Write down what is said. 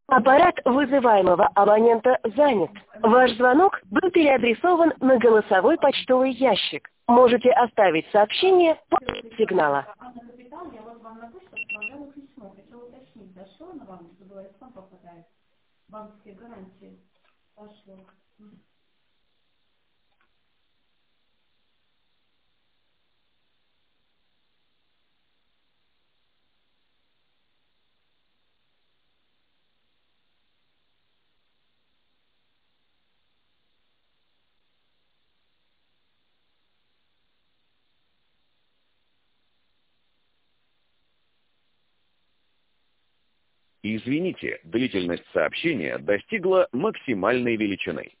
Аппарат вызываемого абонента занят. Ваш звонок был переадресован на голосовой почтовый ящик. Можете оставить сообщение после сигнала. Анна Капитан, я вот вам на почту отправляла письмо. Хотела уточнить, дошло на вам, что говорит, вам попадает. Банковские гарантии. Пошло. Извините, длительность сообщения достигла максимальной величины.